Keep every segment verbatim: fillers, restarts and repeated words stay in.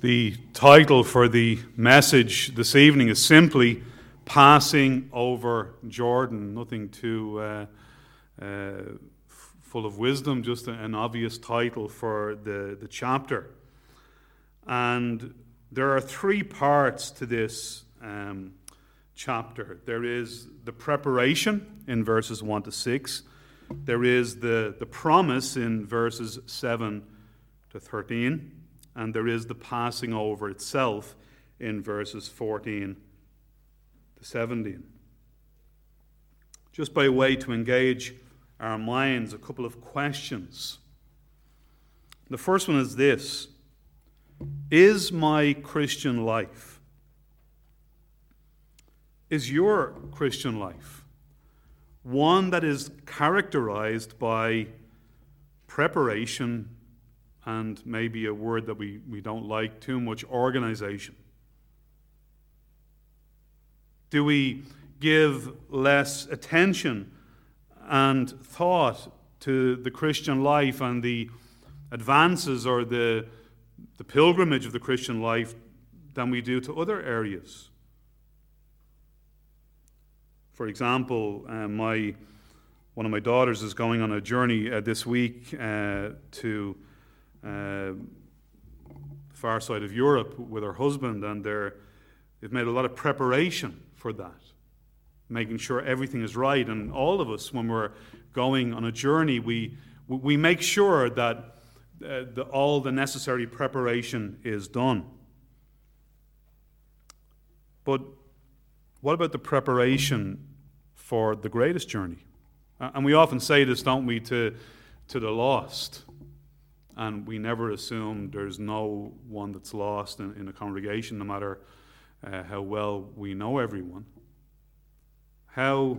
The title for the message this evening is simply Passing Over Jordan. Nothing too uh, uh, f- full of wisdom, just an obvious title for the, the chapter. And there are three parts to this um, chapter. There is the preparation in verses one to six. There is the, the promise in verses seven to thirteen. And there is the passing over itself in verses fourteen to seventeen. Just by way to engage our minds, a couple of questions. The first one is this: is my Christian life, is your Christian life one that is characterized by preparation, and maybe a word that we, we don't like too much, organization? Do we give less attention and thought to the Christian life and the advances or the, the pilgrimage of the Christian life than we do to other areas? For example, uh, my one of my daughters is going on a journey uh, this week uh, to Uh, far side of Europe with her husband, and they're, they've made a lot of preparation for that, making sure everything is right. And all of us, when we're going on a journey, we we make sure that uh, the, all the necessary preparation is done. But what about the preparation for the greatest journey? Uh, and we often say this, don't we, to to the lost. And we never assume there's no one that's lost in, in a congregation, no matter uh, how well we know everyone. How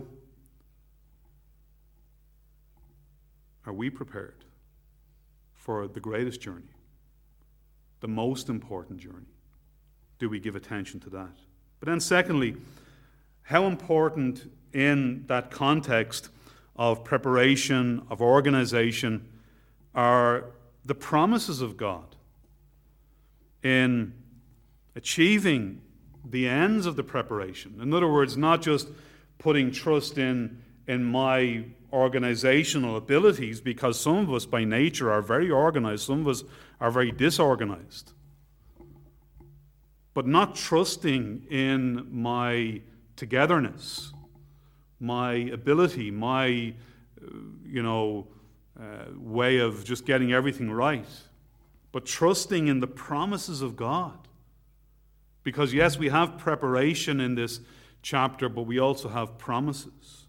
are we prepared for the greatest journey, the most important journey? Do we give attention to that? But then secondly, how important in that context of preparation, of organization, are the promises of God in achieving the ends of the preparation? In other words, not just putting trust in, in my organizational abilities, because some of us by nature are very organized, some of us are very disorganized. But not trusting in my togetherness, my ability, my, you know, Uh, way of just getting everything right, but trusting in the promises of God. Because yes, we have preparation in this chapter, but we also have promises.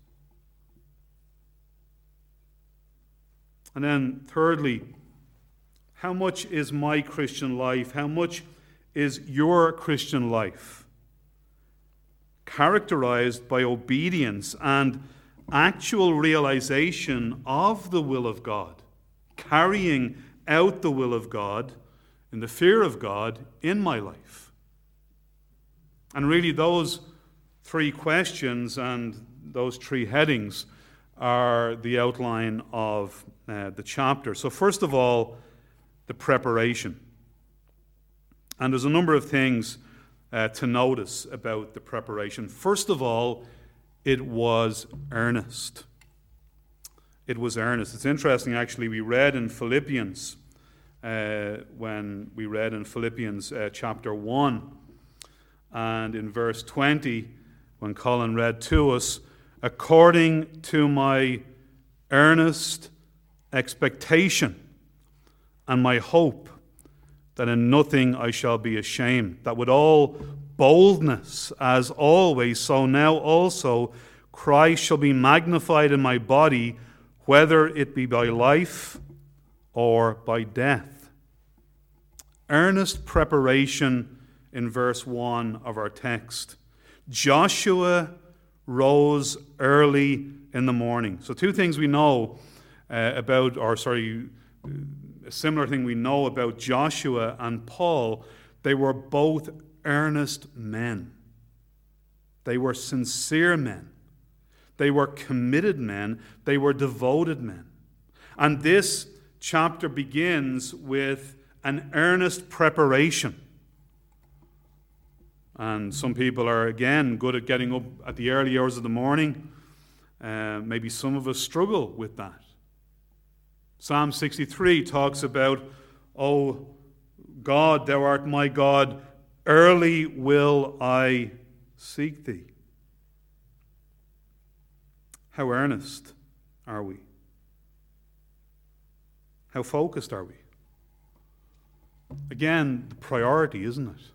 And then thirdly, how much is my Christian life, how much is your Christian life characterized by obedience and actual realization of the will of God, carrying out the will of God in the fear of God in my life? And really those three questions and those three headings are the outline of uh, the chapter. So first of all, the preparation. And there's a number of things uh, to notice about the preparation. First of all, it was earnest. It was earnest. It's interesting, actually, we read in Philippians, uh, when we read in Philippians uh, chapter one, and in verse twenty, when Colin read to us, according to my earnest expectation and my hope that in nothing I shall be ashamed, that with all boldness, as always, so now also Christ shall be magnified in my body, whether it be by life or by death. Earnest preparation in verse one of our text. Joshua rose early in the morning. So two things we know uh, about, or sorry, a similar thing we know about Joshua and Paul. They were both earnest men. They were sincere men. They were committed men. They were devoted men. And this chapter begins with an earnest preparation. And some people are, again, good at getting up at the early hours of the morning. Uh, maybe some of us struggle with that. Psalm sixty-three talks about, "O God, thou art my God, early will I seek thee." How earnest are we? How focused are we? Again, the priority, isn't it?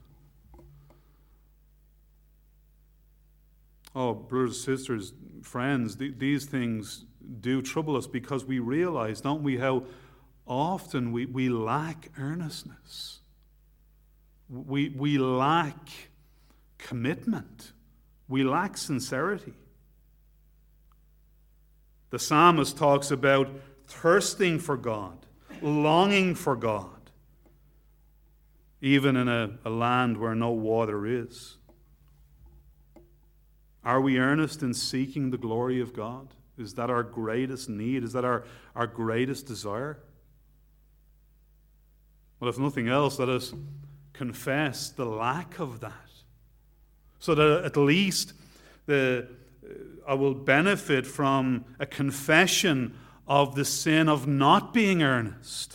Oh, brothers, sisters, friends, th- these things do trouble us because we realize, don't we, how often we, we lack earnestness. We, we lack commitment. We lack sincerity. The psalmist talks about thirsting for God, longing for God, even in a, a land where no water is. Are we earnest in seeking the glory of God? Is that our greatest need? Is that our, our greatest desire? Well, if nothing else, let us confess the lack of that, so that at least the, I will benefit from a confession of the sin of not being earnest.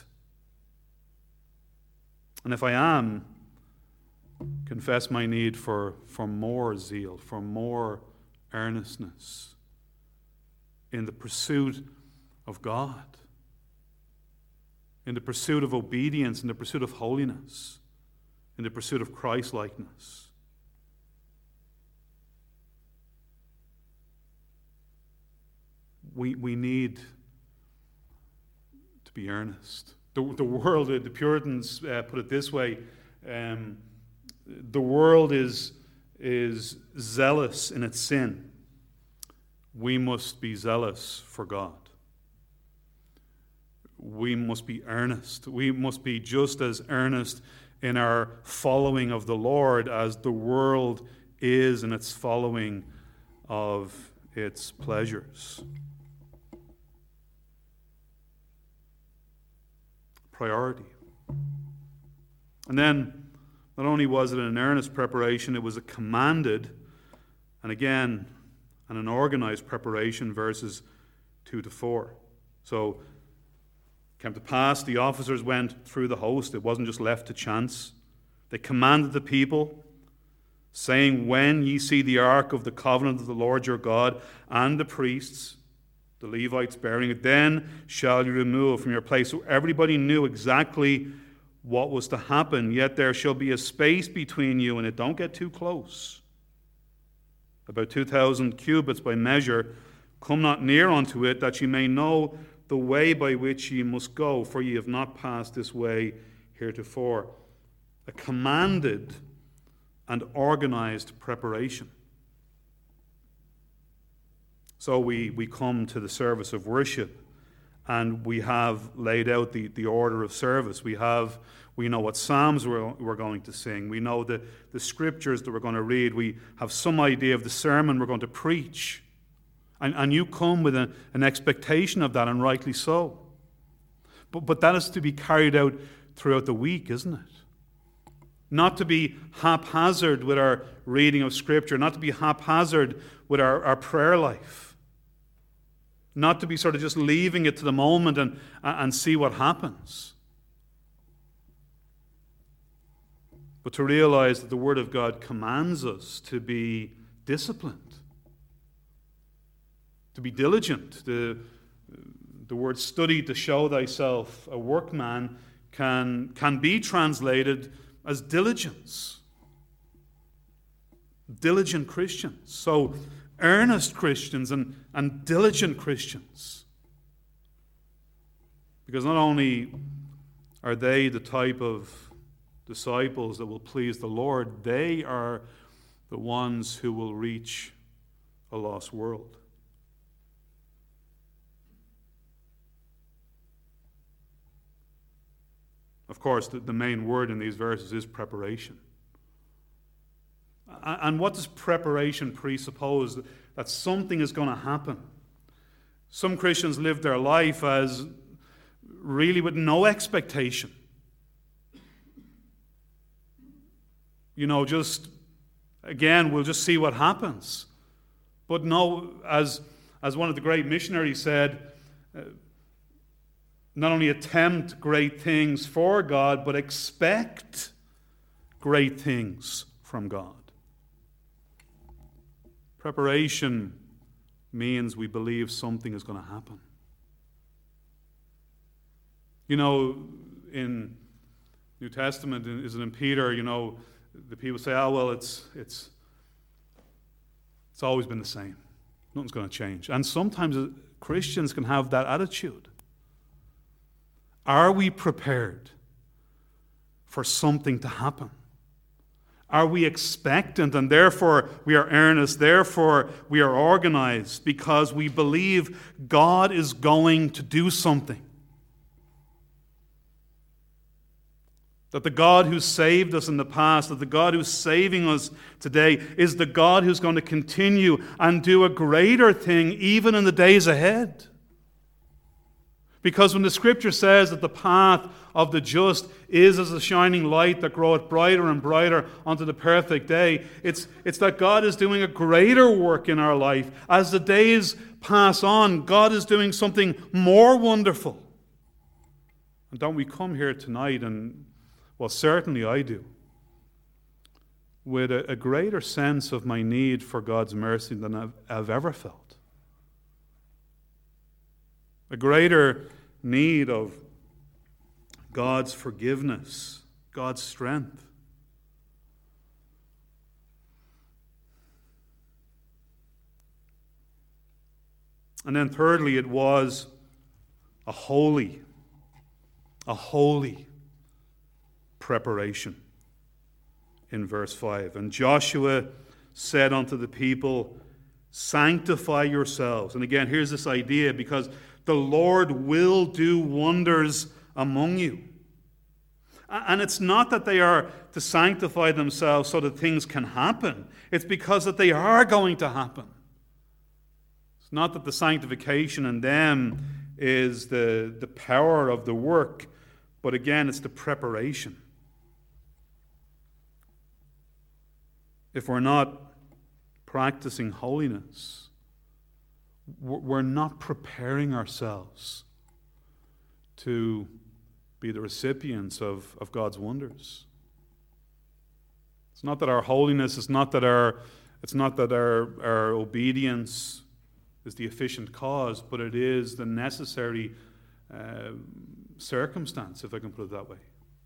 And if I am, confess my need for, for more zeal, for more earnestness in the pursuit of God, in the pursuit of obedience, in the pursuit of holiness, in the pursuit of Christ-likeness. We, we need to be earnest. The, the world, the Puritans uh, put it this way, um, the world is, is zealous in its sin. We must be zealous for God. We must be earnest. We must be just as earnest in our following of the Lord as the world is in its following of its pleasures. Priority. And then, not only was it an earnest preparation, it was a commanded, and again, and an organized preparation, verses two to four. So, it came to pass, the officers went through the host. It wasn't just left to chance. They commanded the people, saying, "When ye see the ark of the covenant of the Lord your God, and the priests, the Levites bearing it, then shall you remove from your place." So everybody knew exactly what was to happen. "Yet there shall be a space between you and it." Don't get too close. "About two thousand cubits by measure. Come not near unto it, that ye may know the way by which ye must go, for ye have not passed this way heretofore." A commanded and organized preparation. So we, we come to the service of worship, and we have laid out the, the order of service. We have we know what psalms we're, we're going to sing. We know the, the scriptures that we're going to read. We have some idea of the sermon we're going to preach. And, and you come with a, an expectation of that, and rightly so. But, but that is to be carried out throughout the week, isn't it? Not to be haphazard with our reading of Scripture, not to be haphazard with our, our prayer life, not to be sort of just leaving it to the moment and, and see what happens, but to realize that the Word of God commands us to be disciplined, to be diligent. The, the word "study to show thyself a workman" can, can be translated as diligence. Diligent Christians. So, earnest Christians and, and diligent Christians. Because not only are they the type of disciples that will please the Lord, they are the ones who will reach a lost world. Of course, the, the main word in these verses is preparation. And what does preparation presuppose? That something is going to happen. Some Christians live their life as really with no expectation. You know, just Again, we'll just see what happens. But no, as, as one of the great missionaries said, uh, not only attempt great things for God, but expect great things from God. Preparation means we believe something is going to happen. You know, in New Testament, isn't in Peter, you know, the people say, oh, well, it's it's it's always been the same. Nothing's going to change. And sometimes Christians can have that attitude. Are we prepared for something to happen? Are we expectant, and therefore we are earnest, therefore we are organized, because we believe God is going to do something? That the God who saved us in the past, that the God who's saving us today, is the God who's going to continue and do a greater thing even in the days ahead. Because when the Scripture says that the path of the just is as a shining light that groweth brighter and brighter unto the perfect day, it's, it's that God is doing a greater work in our life. As the days pass on, God is doing something more wonderful. And don't we come here tonight, and, well, certainly I do, with a, a greater sense of my need for God's mercy than I've, I've ever felt. A greater need of God's forgiveness, God's strength. And then thirdly, it was a holy, a holy preparation in verse five. And Joshua said unto the people, sanctify yourselves. And again, here's this idea, because the Lord will do wonders among you. And it's not that they are to sanctify themselves so that things can happen. It's because that they are going to happen. It's not that the sanctification in them is the, the power of the work, but again, it's the preparation. If we're not practicing holiness, we're not preparing ourselves to be the recipients of, of God's wonders. It's not that our holiness, it's not that our, it's not that our, our obedience is the efficient cause, but it is the necessary uh, circumstance, if I can put it that way.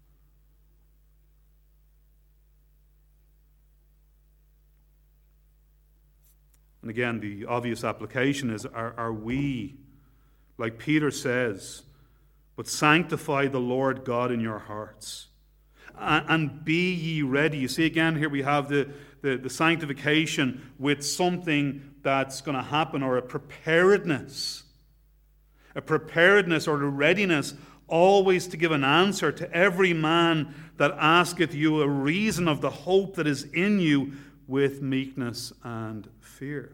And again, the obvious application is, are, are we, like Peter says, but sanctify the Lord God in your hearts, and, and be ye ready. You see, again, here we have the, the, the sanctification with something that's going to happen, or a preparedness. A preparedness or a readiness always to give an answer to every man that asketh you a reason of the hope that is in you with meekness and fear.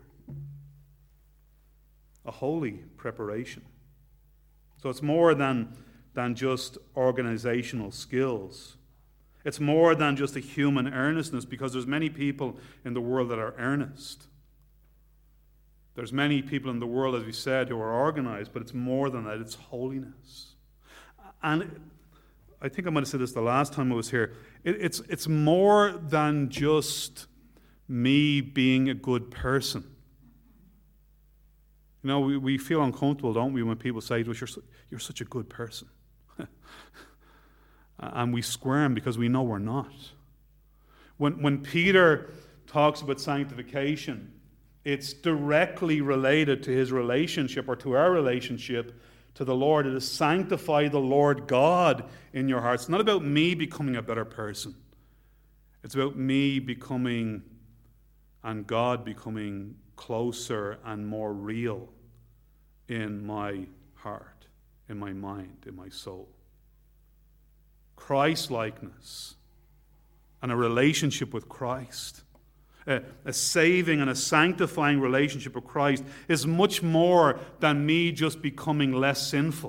A holy preparation. So it's more than, than just organizational skills. It's more than just a human earnestness, because there's many people in the world that are earnest. There's many people in the world, as we said, who are organized, but it's more than that. It's holiness. And I think I might have said this the last time I was here. It, it's, it's more than just me being a good person. You know, we, we feel uncomfortable, don't we, when people say to us, you're, su- you're such a good person. And we squirm because we know we're not. When, when Peter talks about sanctification, it's directly related to his relationship, or to our relationship to the Lord. It is sanctify the Lord God in your hearts. It's not about me becoming a better person. It's about me becoming, and God becoming closer and more real in my heart, in my mind, in my soul. Christ-likeness and a relationship with Christ, a, a saving and a sanctifying relationship with Christ, is much more than me just becoming less sinful.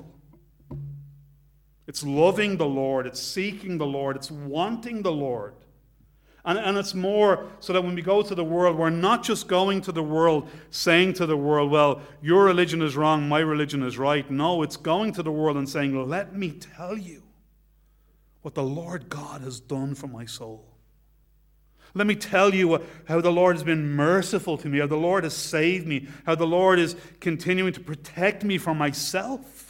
It's loving the Lord, it's seeking the Lord, it's wanting the Lord. And, and it's more so that when we go to the world, we're not just going to the world saying to the world, well, your religion is wrong, my religion is right. No, it's going to the world and saying, let me tell you what the Lord God has done for my soul. Let me tell you how the Lord has been merciful to me, how the Lord has saved me, how the Lord is continuing to protect me from myself.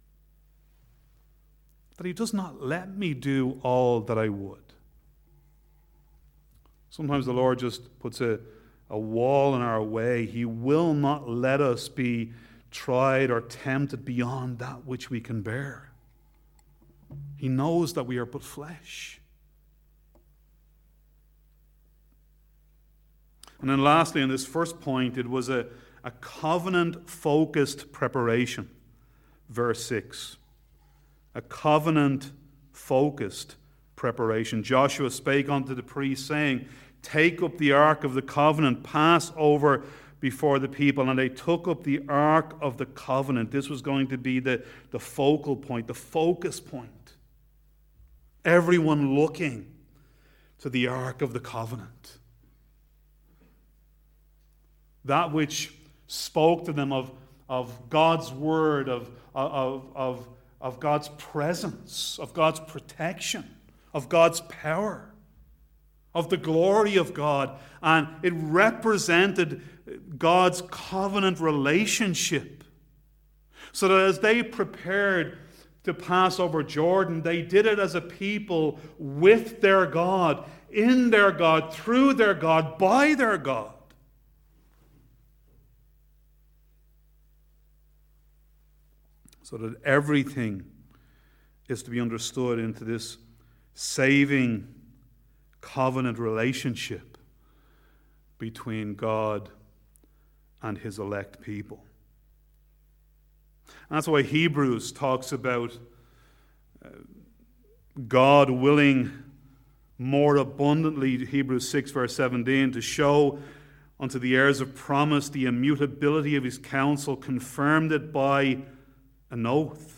That He does not let me do all that I would. Sometimes the Lord just puts a, a wall in our way. He will not let us be tried or tempted beyond that which we can bear. He knows that we are but flesh. And then lastly, in this first point, it was a, a covenant-focused preparation. Verse six. A covenant-focused preparation. Joshua spake unto the priests, saying, take up the ark of the covenant, pass over before the people. And they took up the ark of the covenant. This was going to be the, the focal point, the focus point. Everyone looking to the ark of the covenant. That which spoke to them of, of God's word, of, of, of, of God's presence, of God's protection, of God's power, of the glory of God. And it represented God's covenant relationship. So that as they prepared to pass over Jordan, they did it as a people with their God, in their God, through their God, by their God. So that everything is to be understood into this saving covenant relationship between God and His elect people. And that's why Hebrews talks about uh, God willing more abundantly, Hebrews six verse seventeen, to show unto the heirs of promise the immutability of His counsel, confirmed it by an oath.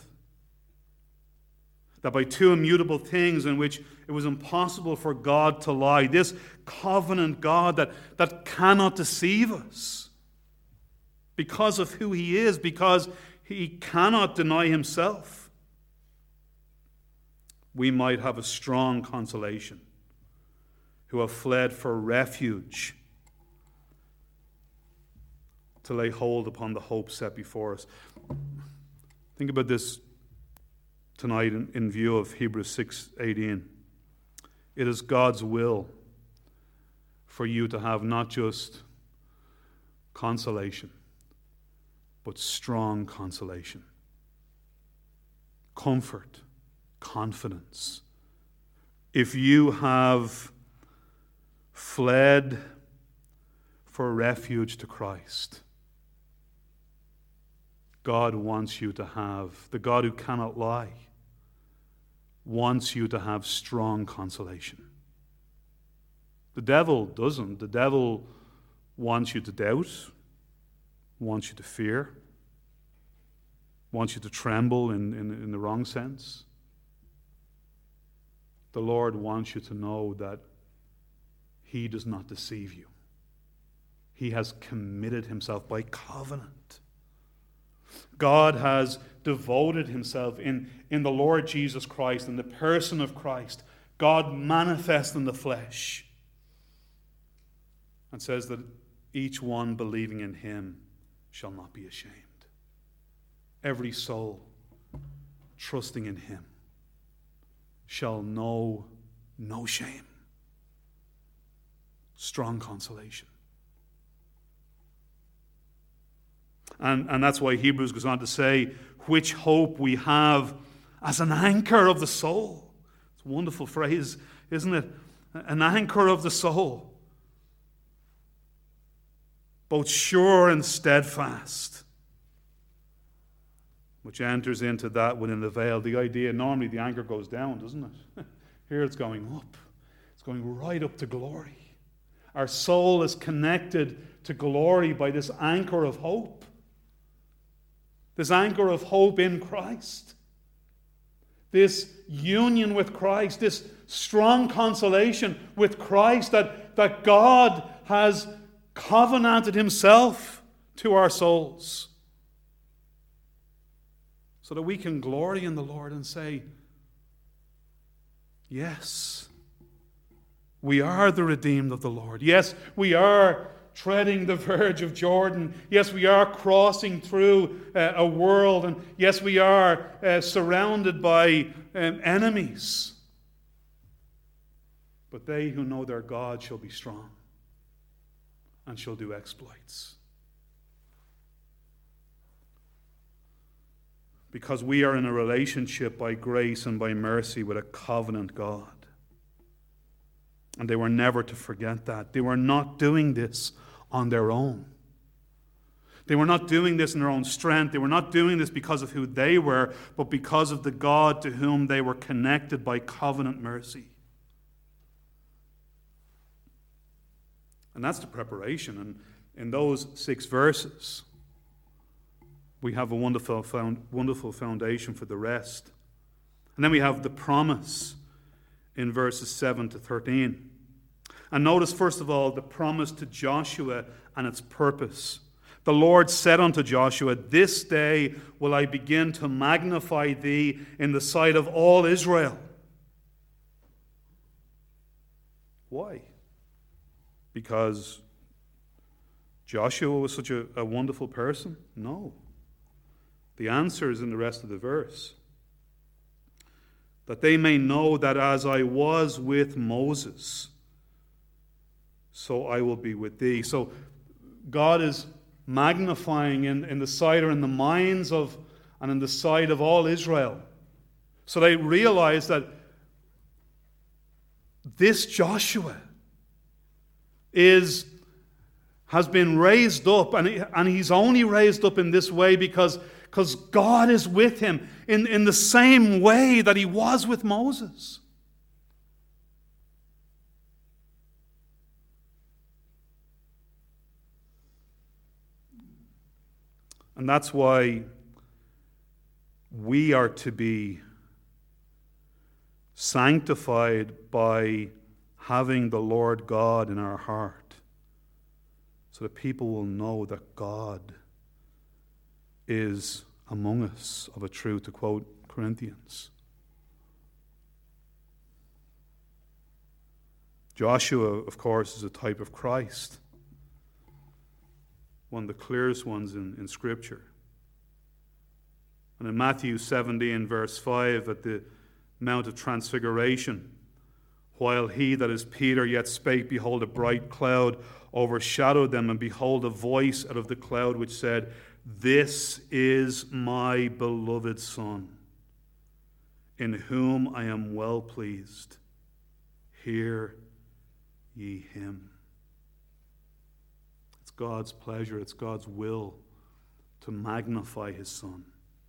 That by two immutable things in which it was impossible for God to lie. This covenant God that, that cannot deceive us because of who He is, because He cannot deny Himself. We might have a strong consolation who have fled for refuge to lay hold upon the hope set before us. Think about this tonight in, in view of Hebrews six eighteen. It is God's will for you to have not just consolation, but strong consolation. Comfort, confidence. If you have fled for refuge to Christ, God wants you to have, the God who cannot lie, wants you to have strong consolation. The devil doesn't. The devil wants you to doubt, wants you to fear, wants you to tremble in, in, in the wrong sense. The Lord wants you to know that He does not deceive you. He has committed Himself by covenant. God has devoted Himself in, in the Lord Jesus Christ, in the person of Christ, God manifest in the flesh, and says that each one believing in Him shall not be ashamed. Every soul trusting in Him shall know no shame. Strong consolation. And, and that's why Hebrews goes on to say, which hope we have as an anchor of the soul. It's a wonderful phrase, isn't it? An anchor of the soul. Both sure and steadfast. Which enters into that within the veil. The idea, normally the anchor goes down, doesn't it? Here it's going up. It's going right up to glory. Our soul is connected to glory by this anchor of hope. This anchor of hope in Christ. This union with Christ, this strong consolation with Christ that, that God has covenanted himself to our souls, so that we can glory in the Lord and say, yes, we are the redeemed of the Lord. Yes, we are treading the verge of Jordan. Yes, we are crossing through uh, a world. And yes, we are uh, surrounded by um, enemies. But they who know their God shall be strong and shall do exploits. Because we are in a relationship by grace and by mercy with a covenant God. And they were never to forget that. They were not doing this on their own. They were not doing this in their own strength. They were not doing this because of who they were, but because of the God to whom they were connected by covenant mercy. And that's the preparation. And in those six verses, we have a wonderful, found, wonderful foundation for the rest. And then we have the promise in verses seven to thirteen. And notice, first of all, the promise to Joshua and its purpose. The Lord said unto Joshua, this day will I begin to magnify thee in the sight of all Israel. Why? Because Joshua was such a, a wonderful person? No. The answer is in the rest of the verse. That they may know that as I was with Moses, so I will be with thee. So God is magnifying in, in the sight or in the minds of and in the sight of all Israel. So they realize that this Joshua is has been raised up, and, he, and he's only raised up in this way because, because God is with him in, in the same way that he was with Moses. And that's why we are to be sanctified by having the Lord God in our heart, so that people will know that God is among us of a truth, to quote Corinthians. Joshua, of course, is a type of Christ, one of the clearest ones in, in Scripture. And in Matthew seventeen, verse five, at the Mount of Transfiguration, while he, that is Peter, yet spake, behold, a bright cloud overshadowed them, and behold, a voice out of the cloud which said, this is my beloved Son, in whom I am well pleased. Hear ye him. It's God's pleasure, it's God's will to magnify his Son.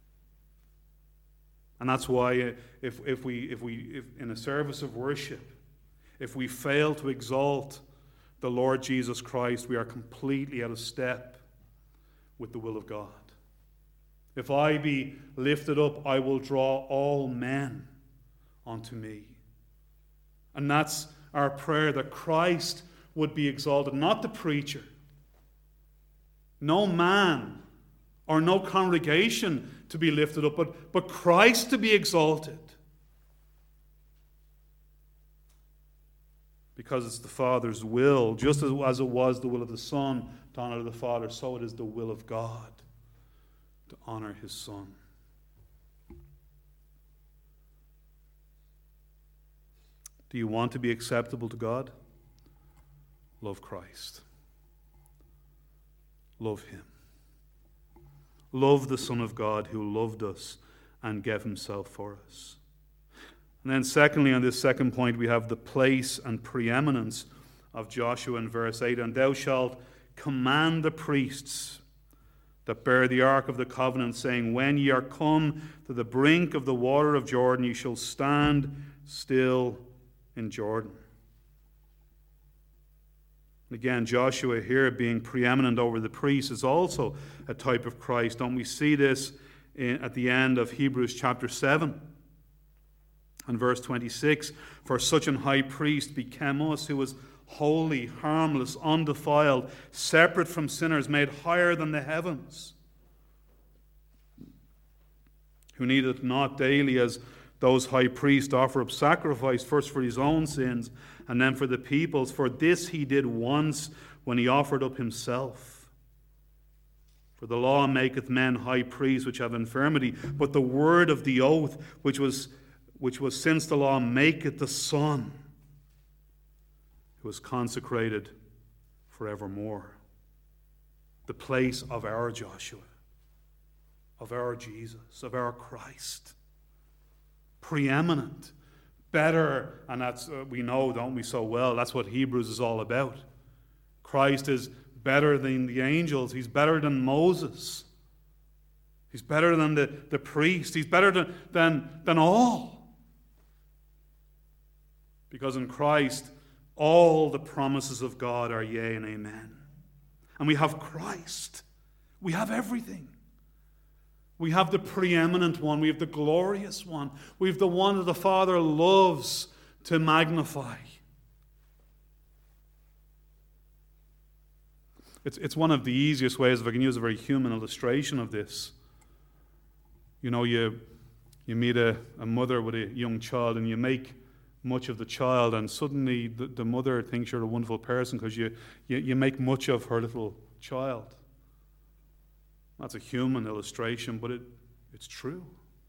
And that's why if, if we, if we if in a service of worship, if we fail to exalt the Lord Jesus Christ, we are completely out of step with the will of God. If I be lifted up, I will draw all men unto me. And that's our prayer, that Christ would be exalted, not the preacher. No man or no congregation to be lifted up, but, but Christ to be exalted. Because it's the Father's will, just as, as it was the will of the Son to honor the Father, so it is the will of God to honor his Son. Do you want to be acceptable to God? Love Christ. Love him. Love the Son of God who loved us and gave himself for us. And then secondly, on this second point, we have the place and preeminence of Joshua in verse eight. And thou shalt command the priests that bear the ark of the covenant, saying, when ye are come to the brink of the water of Jordan, ye shall stand still in Jordan. Again, Joshua here being preeminent over the priests is also a type of Christ. Don't we see this in, at the end of Hebrews chapter seven? And verse twenty-six, for such an high priest became us, who was holy, harmless, undefiled, separate from sinners, made higher than the heavens, who needed not daily as those high priests offer up sacrifice, first for his own sins and then for the people's. For this he did once when he offered up himself. For the law maketh men high priests which have infirmity, but the word of the oath, which was, which was since the law, maketh the Son, who was consecrated forevermore. The place of our Joshua, of our Jesus, of our Christ. Preeminent, better, and that's, uh, we know, don't we, so well, that's what Hebrews is all about. Christ is better than the angels. He's better than Moses. He's better than the, the priest. He's better than, than, than all. Because in Christ, all the promises of God are yea and amen. And we have Christ. We have everything. We have the preeminent one. We have the glorious one. We have the one that the Father loves to magnify. It's, it's one of the easiest ways, if I can use a very human illustration of this. You know, you, you meet a, a mother with a young child and you make much of the child, and suddenly the, the mother thinks you're a wonderful person because you, you, you make much of her little child. That's a human illustration, but it, it's true.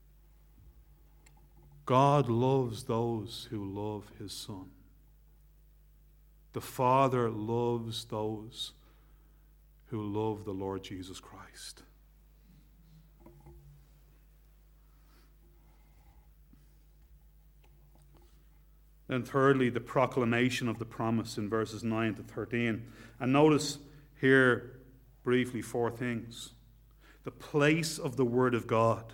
God loves those who love his Son. The Father loves those who love the Lord Jesus Christ. Then thirdly, the proclamation of the promise in verses nine to thirteen. And notice here briefly four things. The place of the word of God.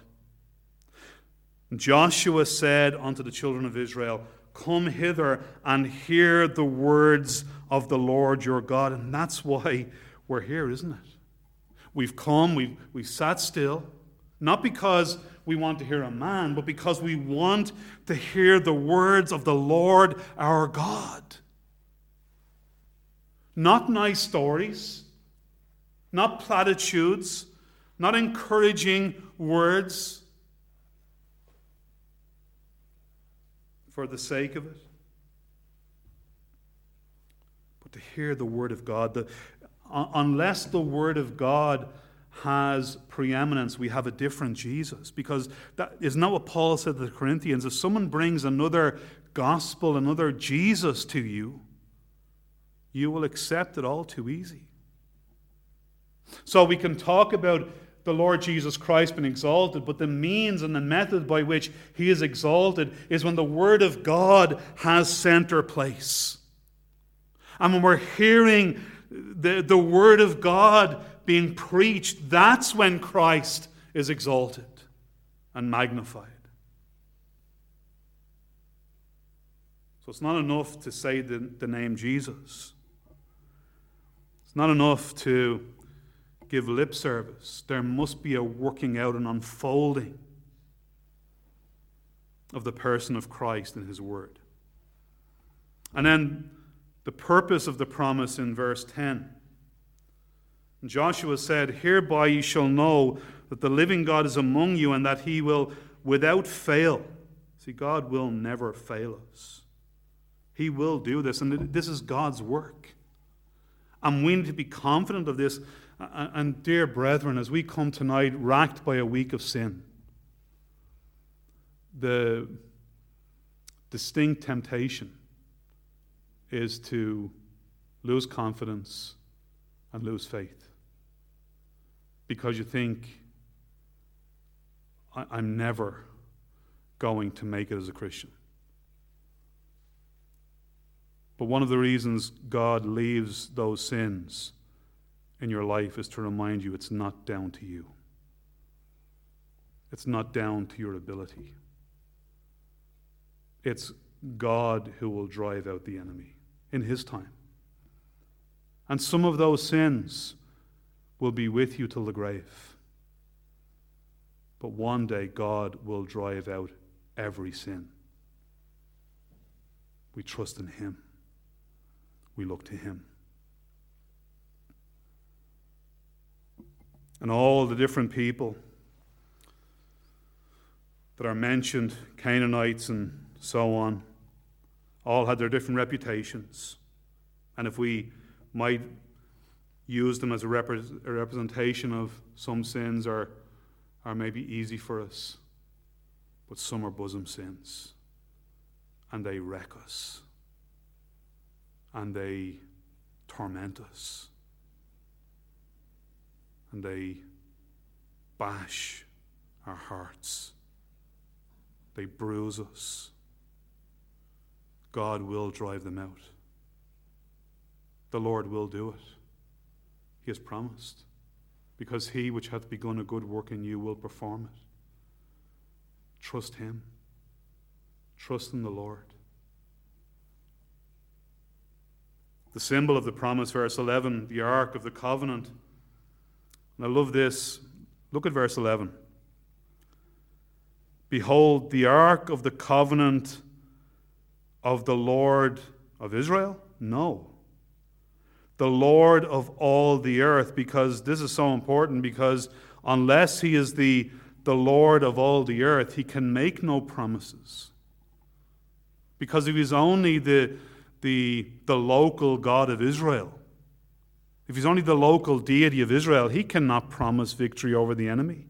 Joshua said unto the children of Israel, come hither and hear the words of the Lord your God. And that's why we're here, isn't it? We've come, we've, we've sat still, not because we want to hear a man, but because we want to hear the words of the Lord our God. Not nice stories, not platitudes, not encouraging words for the sake of it, but to hear the word of God. The, unless the word of God has preeminence, we have a different Jesus. Because that isn't that what Paul said to the Corinthians? If someone brings another gospel, another Jesus to you, you will accept it all too easy. So we can talk about the Lord Jesus Christ being exalted, but the means and the method by which he is exalted is when the word of God has center place. And when we're hearing the, the word of God being preached, that's when Christ is exalted and magnified. So it's not enough to say the, the name Jesus. It's not enough to give lip service. There must be a working out and unfolding of the person of Christ and his word. And then the purpose of the promise in verse ten. Joshua said, hereby you shall know that the living God is among you, and that he will without fail. See, God will never fail us. He will do this, and this is God's work. And we need to be confident of this. And dear brethren, as we come tonight racked by a week of sin, the distinct temptation is to lose confidence and lose faith. Because you think, I'm never going to make it as a Christian. But one of the reasons God leaves those sins in your life is to remind you it's not down to you. It's not down to your ability. It's God who will drive out the enemy in his time. And some of those sins will be with you till the grave. But one day God will drive out every sin We trust in him. We look to him. And all the different people that are mentioned, Canaanites and so on, all had their different reputations. And if we might use them as a, repre- a representation of some sins are, are maybe easy for us, but some are bosom sins. And they wreck us. And they torment us. And they bash our hearts. They bruise us. God will drive them out. The Lord will do it. He has promised. Because he which hath begun a good work in you will perform it. Trust him. Trust in the Lord. The symbol of the promise, verse eleven, the Ark of the Covenant. And I love this. Look at verse eleven. Behold, the Ark of the Covenant of the Lord of Israel? No. The Lord of all the earth, because this is so important, because unless he is the, the Lord of all the earth, he can make no promises. Because if he's only the, the, the local God of Israel, if he's only the local deity of Israel, he cannot promise victory over the enemy.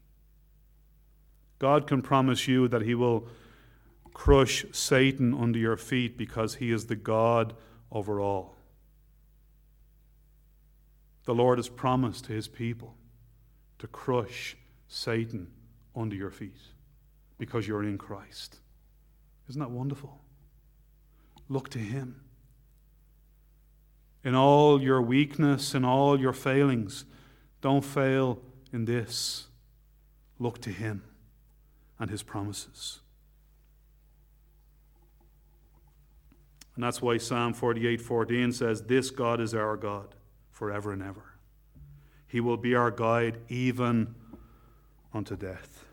God can promise you that he will crush Satan under your feet because he is the God over all. The Lord has promised to his people to crush Satan under your feet because you're in Christ. Isn't that wonderful? Look to him. In all your weakness, in all your failings, don't fail in this. Look to him and his promises. And that's why Psalm forty-eight fourteen says, this God is our God forever and ever. He will be our guide even unto death.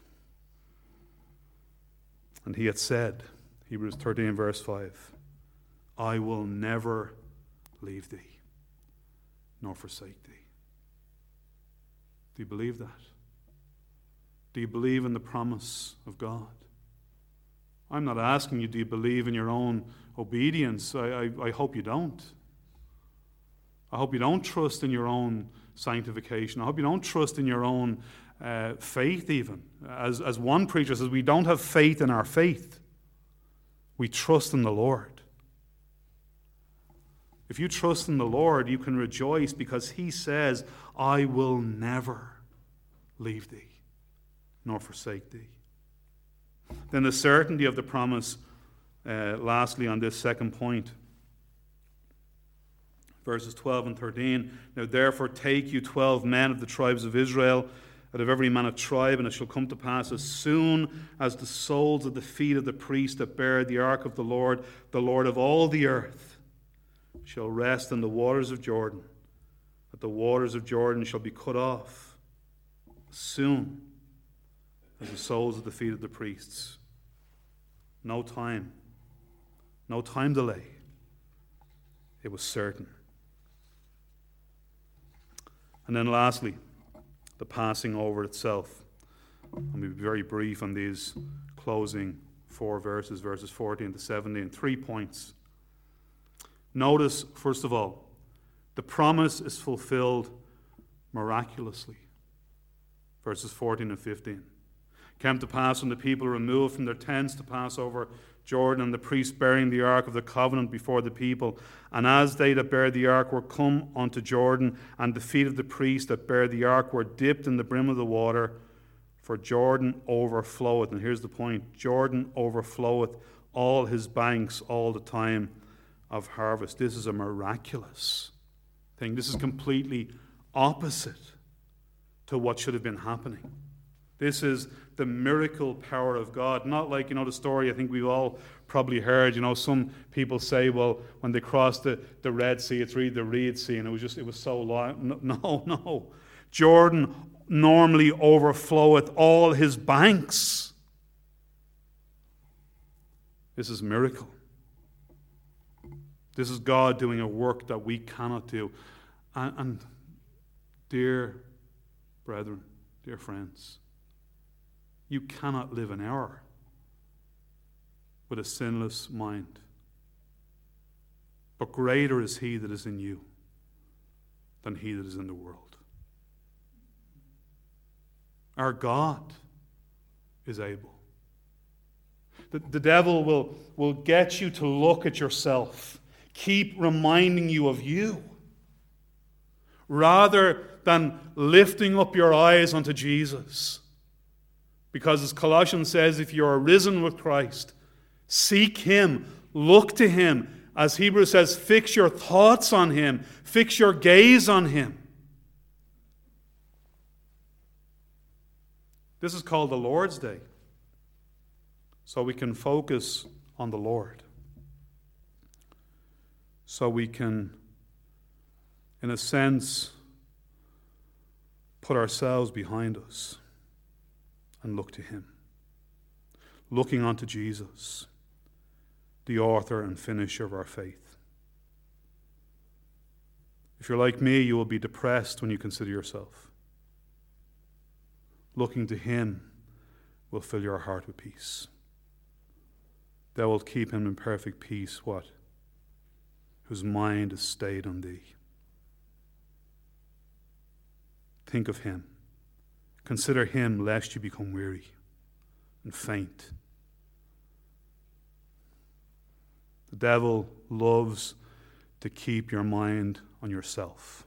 And he had said, Hebrews thirteen verse five, I will never leave thee, nor forsake thee. Do you believe that? Do you believe in the promise of God? I'm not asking you, do you believe in your own obedience? I, I, I hope you don't. I hope you don't trust in your own sanctification. I hope you don't trust in your own uh, faith even. As, as one preacher says, we don't have faith in our faith. We trust in the Lord. If you trust in the Lord, you can rejoice because he says, I will never leave thee, nor forsake thee. Then the certainty of the promise, uh, lastly on this second point. Verses twelve and thirteen. Now therefore take you twelve men of the tribes of Israel, out of every man a tribe, and it shall come to pass as soon as the soles of the feet of the priest that bear the ark of the Lord, the Lord of all the earth, shall rest in the waters of Jordan, that the waters of Jordan shall be cut off as soon as the soles of the feet of the priests. No time. No time delay. It was certain. And then lastly, the passing over itself. I'm going to be very brief on these closing four verses, verses fourteen to seventeen. Three points. Notice, first of all, the promise is fulfilled miraculously. Verses fourteen and fifteen. It came to pass when the people removed from their tents to pass over Jordan, and the priests bearing the ark of the covenant before the people. And as they that bear the ark were come unto Jordan, and the feet of the priests that bear the ark were dipped in the brim of the water, for Jordan overfloweth. And here's the point. Jordan overfloweth all his banks all the time of harvest. This is a miraculous thing. This is completely opposite to what should have been happening. This is the miracle power of God. Not like, you know, the story I think we've all probably heard. You know, some people say, well, when they crossed the, the Red Sea, it's really the Red Sea, and it was just, it was so long. No, no. Jordan normally overfloweth all his banks. This is a miracle. This is God doing a work that we cannot do. And, and dear brethren, dear friends, you cannot live an hour with a sinless mind. But greater is he that is in you than he that is in the world. Our God is able. The, the devil will, will get you to look at yourself, keep reminding you of you, rather than lifting up your eyes unto Jesus. Because as Colossians says, if you are risen with Christ, seek him, look to him. As Hebrews says, fix your thoughts on him, fix your gaze on him. This is called the Lord's Day, so we can focus on the Lord. So we can, in a sense, put ourselves behind us and look to him. Looking unto Jesus, the author and finisher of our faith. If you're like me, you will be depressed when you consider yourself. Looking to him will fill your heart with peace. Thou wilt keep him in perfect peace, what? Whose mind is stayed on thee. Think of him. Consider him, lest you become weary and faint. The devil loves to keep your mind on yourself.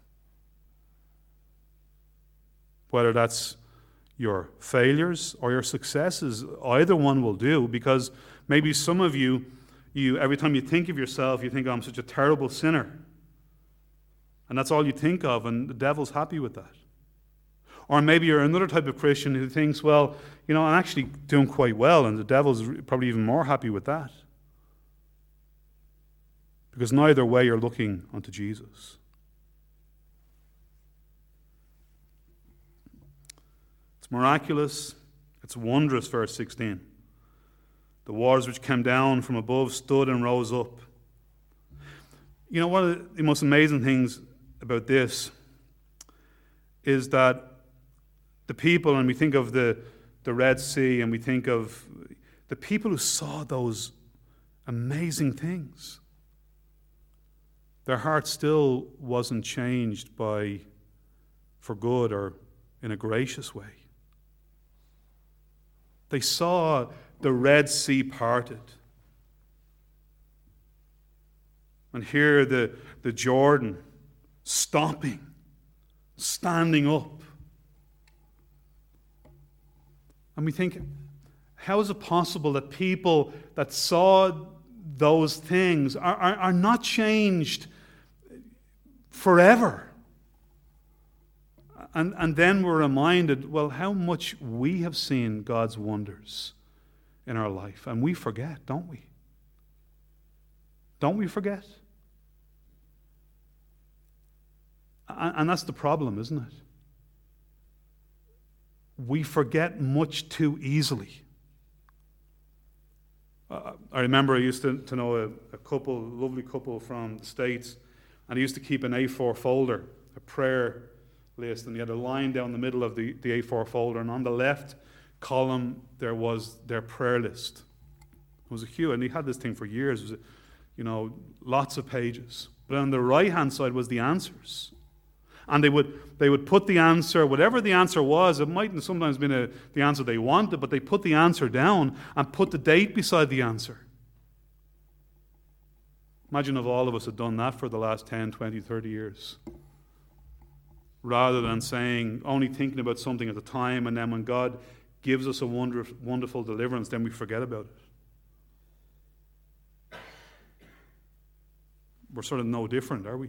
Whether that's your failures or your successes, either one will do, because maybe some of you, you every time you think of yourself, you think, oh, I'm such a terrible sinner. And that's all you think of, and the devil's happy with that. Or maybe you're another type of Christian who thinks, well, you know, I'm actually doing quite well, and the devil's probably even more happy with that. Because neither way you're looking unto Jesus. It's miraculous. It's wondrous, verse sixteen. The waters which came down from above stood and rose up. You know, one of the most amazing things about this is that the people, and we think of the, the Red Sea, and we think of the people who saw those amazing things, their heart still wasn't changed by for good or in a gracious way. They saw the Red Sea parted. And here the, the Jordan stopping, standing up. And we think, how is it possible that people that saw those things are, are, are not changed forever? And, and then we're reminded, well, how much we have seen God's wonders in our life. And we forget, don't we? Don't we forget? And, and that's the problem, isn't it? We forget much too easily. Uh, I remember I used to, to know a, a couple, a lovely couple from the States, and he used to keep an A four folder, a prayer list, and he had a line down the middle of the, the A four folder, and on the left column there was their prayer list. It was a huge, and he had this thing for years. It was, you know, lots of pages. But on the right-hand side was the answers. And they would they would put the answer, whatever the answer was, it mightn't sometimes been a, the answer they wanted, but they put the answer down and put the date beside the answer. Imagine if all of us had done that for the last ten, twenty, thirty years. Rather than saying, only thinking about something at the time, and then when God gives us a wonder, wonderful deliverance, then we forget about it. We're sort of no different, are we?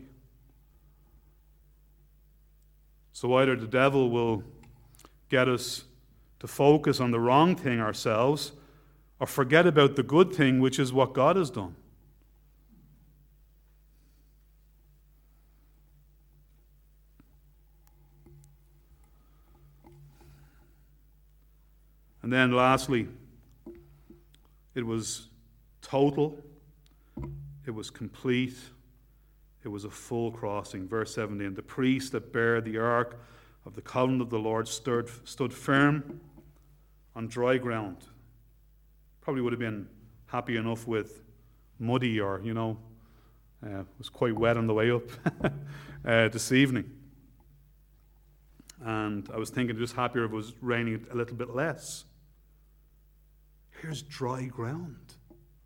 So either the devil will get us to focus on the wrong thing ourselves, or forget about the good thing, which is what God has done. And then lastly, it was total, it was complete. It was a full crossing. Verse seventeen, the priest that bare the ark of the covenant of the Lord stood, stood firm on dry ground. Probably would have been happy enough with muddy or, you know, uh, it was quite wet on the way up uh, this evening. And I was thinking just happier if it was raining a little bit less. Here's dry ground.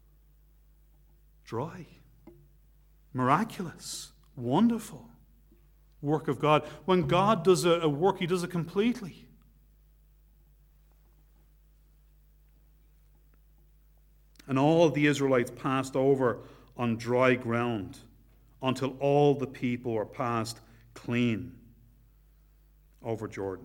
Dry. Miraculous. Wonderful work of God. When God does a, a work, he does it completely. And all the Israelites passed over on dry ground until all the people were passed clean over Jordan.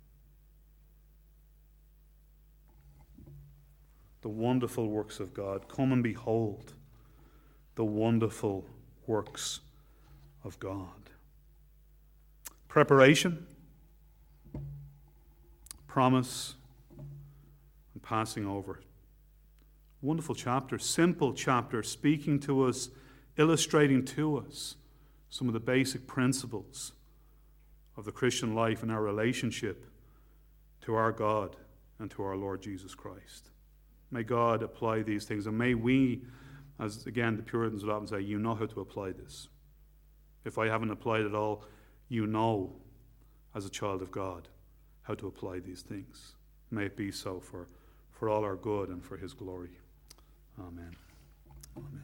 The wonderful works of God. Come and behold the wonderful works of God. Preparation, promise, and passing over. Wonderful chapter, simple chapter, speaking to us, illustrating to us some of the basic principles of the Christian life and our relationship to our God and to our Lord Jesus Christ. May God apply these things, and may we, as again the Puritans would often say, you know how to apply this. If I haven't applied it all, you know, as a child of God, how to apply these things. May it be so for, for all our good and for his glory. Amen. Amen.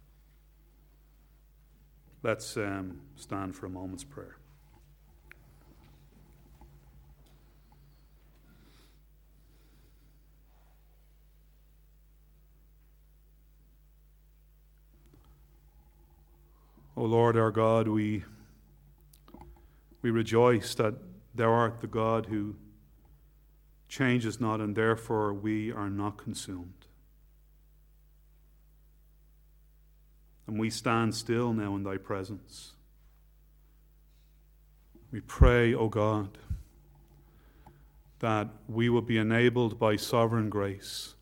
Let's um, stand for a moment's prayer. O Lord our God, we we rejoice that thou art the God who changes not, and therefore we are not consumed. And we stand still now in thy presence. We pray, O God, that we will be enabled by sovereign grace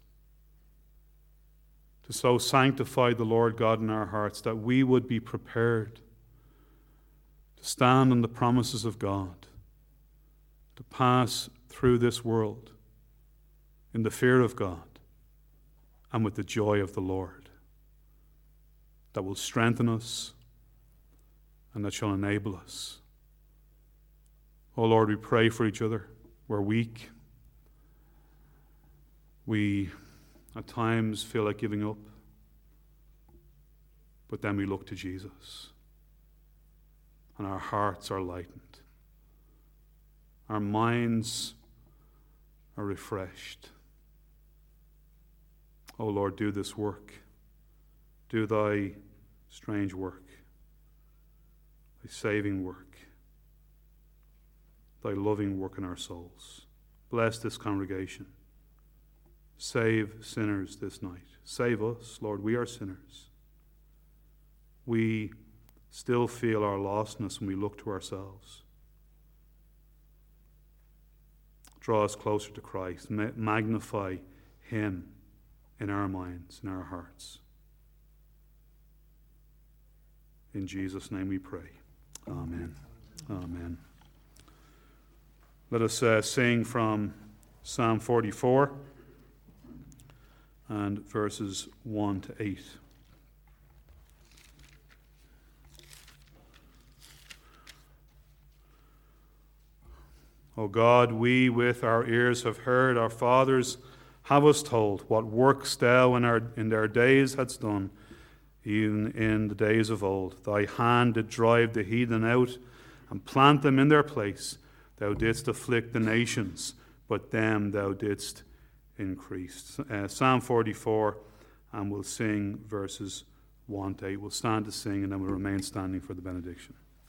to so sanctify the Lord God in our hearts that we would be prepared to stand on the promises of God, to pass through this world in the fear of God and with the joy of the Lord, that will strengthen us and that shall enable us. Oh Lord, we pray for each other. We're weak. We at times feel like giving up, but then we look to Jesus and our hearts are lightened. Our minds are refreshed. Oh Lord, do this work. Do thy strange work, thy saving work, thy loving work in our souls. Bless this congregation. Save sinners this night. Save us, Lord. We are sinners. We still feel our lostness when we look to ourselves. Draw us closer to Christ. Magnify him in our minds, in our hearts. In Jesus' name we pray. Amen. Amen. Let us uh, sing from Psalm forty-four and verses one to eight. O God, we with our ears have heard, our fathers have us told, what works thou in, our, in their days hadst done, even in the days of old. Thy hand did drive the heathen out and plant them in their place. Thou didst afflict the nations, but them thou didst increase. Uh, Psalm forty-four, and we'll sing verses one to eight. We'll stand to sing, and then we'll remain standing for the benediction.